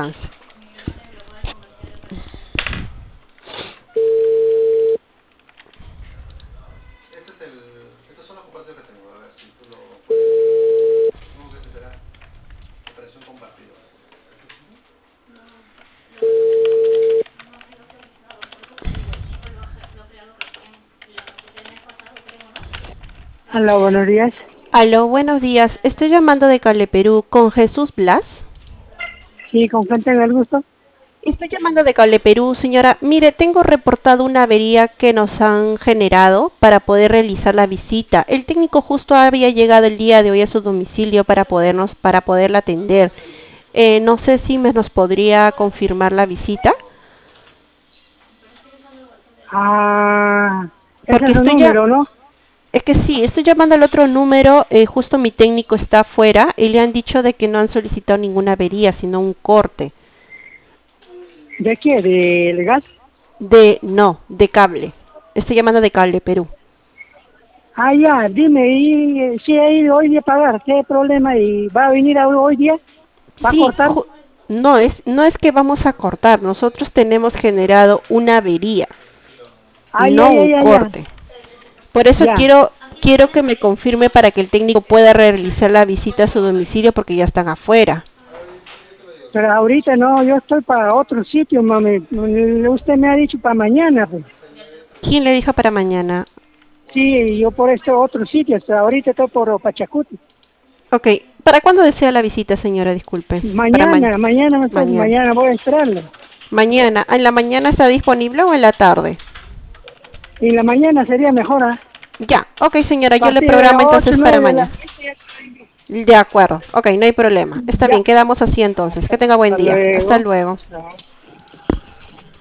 chance. Estos son los compartidos que tengo. A ver si tú lo puedes. Supongo que ese será operación compartida. Hola, buenos días. Aló, buenos días. Estoy llamando de Cable Perú con Jesús Blas. Sí, con quién tengo el gusto. Estoy llamando de Cable Perú, señora. Mire, tengo reportado una avería que nos han generado para poder realizar la visita. El técnico justo había llegado el día de hoy a su domicilio para poderla atender. No sé si nos podría confirmar la visita, Ah, ese porque es el estoy ya, número, ¿no? es que sí, estoy llamando al otro número. Justo mi técnico está afuera y le han dicho de que no han solicitado ninguna avería, sino un corte ¿De qué? ¿Del gas? de cable. Estoy llamando de Cable Perú. Ah, ya, dime, y si he ido hoy día a pagar, ¿qué problema? ¿Y va a venir hoy día? ¿Va a Sí, cortar? no es que vamos a cortar, nosotros tenemos generado una avería, Ah, ya, no ya, un ya, ya, corte. Por eso ya. quiero que me confirme para que el técnico pueda realizar la visita a su domicilio porque ya están afuera. Pero ahorita no, yo estoy para otro sitio, mami. Usted me ha dicho para mañana, pues. ¿Quién le dijo para mañana? Sí, yo por este otro sitio, hasta ahorita estoy por Pachacuti. Ok, ¿para cuándo desea la visita, señora? Disculpe. Para mañana. Mañana voy a esperarlo. Mañana. ¿En la mañana está disponible o en la tarde? Y la mañana sería mejor, ¿ah? Ya, ok, señora, A yo le partir de las programo 8 entonces para 9 de la mañana. De acuerdo, ok, no hay problema. Está Ya. bien, quedamos así entonces. Que tenga buen Hasta día. Hasta luego. luego. Chao.